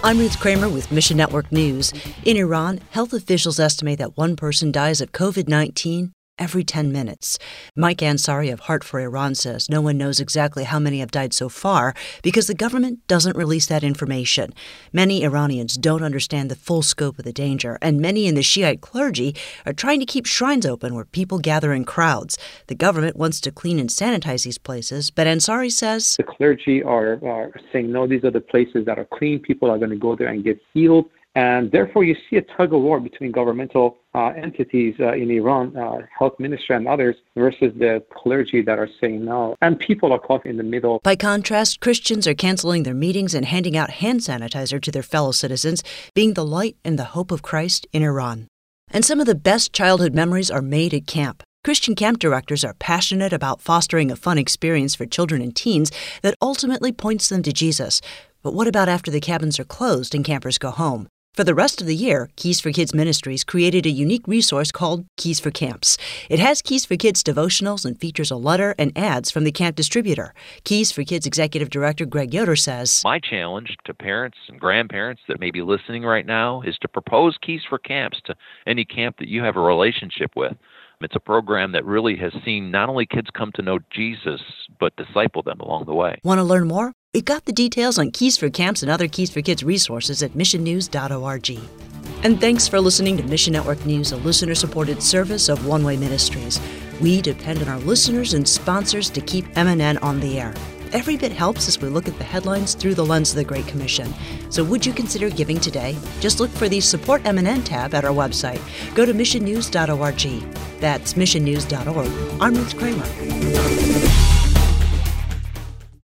I'm Ruth Kramer with Mission Network News. In Iran, health officials estimate that one person dies of COVID-19 every 10 minutes. Mike Ansari of Heart for Iran says no one knows exactly how many have died so far because the government doesn't release that information. Many Iranians don't understand the full scope of the danger, and many in the Shiite clergy are trying to keep shrines open where people gather in crowds. The government wants to clean and sanitize these places, but Ansari says the clergy are saying, no, these are the places that are clean. People are going to go there and get healed. And therefore, you see a tug of war between governmental entities in Iran, health ministry and others, versus the clergy that are saying no. And people are caught in the middle. By contrast, Christians are canceling their meetings and handing out hand sanitizer to their fellow citizens, being the light and the hope of Christ in Iran. And some of the best childhood memories are made at camp. Christian camp directors are passionate about fostering a fun experience for children and teens that ultimately points them to Jesus. But what about after the cabins are closed and campers go home? For the rest of the year, Keys for Kids Ministries created a unique resource called Keys for Camps. It has Keys for Kids devotionals and features a letter and ads from the camp distributor. Keys for Kids Executive Director Greg Yoder says, my challenge to parents and grandparents that may be listening right now is to propose Keys for Camps to any camp that you have a relationship with. It's a program that really has seen not only kids come to know Jesus, but disciple them along the way. Want to learn more? We've got the details on Keys for Camps and other Keys for Kids resources at missionnews.org. And thanks for listening to Mission Network News, a listener-supported service of One Way Ministries. We depend on our listeners and sponsors to keep MNN on the air. Every bit helps as we look at the headlines through the lens of the Great Commission. So would you consider giving today? Just look for the Support MNN tab at our website. Go to missionnews.org. That's missionnews.org. I'm Ruth Kramer.